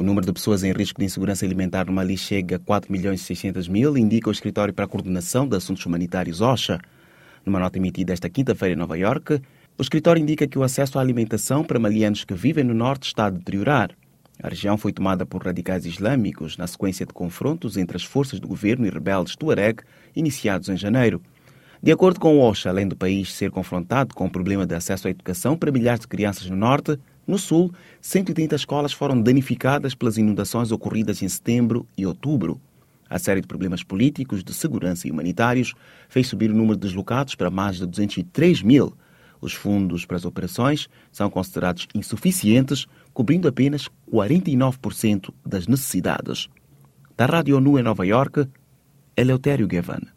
O número de pessoas em risco de insegurança alimentar no Mali chega a 4.600.000, indica o Escritório para a Coordenação de Assuntos Humanitários OCHA. Numa nota emitida esta quinta-feira em Nova Iorque, o escritório indica que o acesso à alimentação para malianos que vivem no norte está a deteriorar. A região foi tomada por radicais islâmicos na sequência de confrontos entre as forças do governo e rebeldes Tuareg, iniciados em janeiro. De acordo com o OCHA, além do país ser confrontado com o problema de acesso à educação para milhares de crianças no norte, no sul, 130 escolas foram danificadas pelas inundações ocorridas em setembro e outubro. A série de problemas políticos, de segurança e humanitários fez subir o número de deslocados para mais de 203.000. Os fundos para as operações são considerados insuficientes, cobrindo apenas 49% das necessidades. Da Rádio ONU em Nova Iorque, Eleutério Gavan.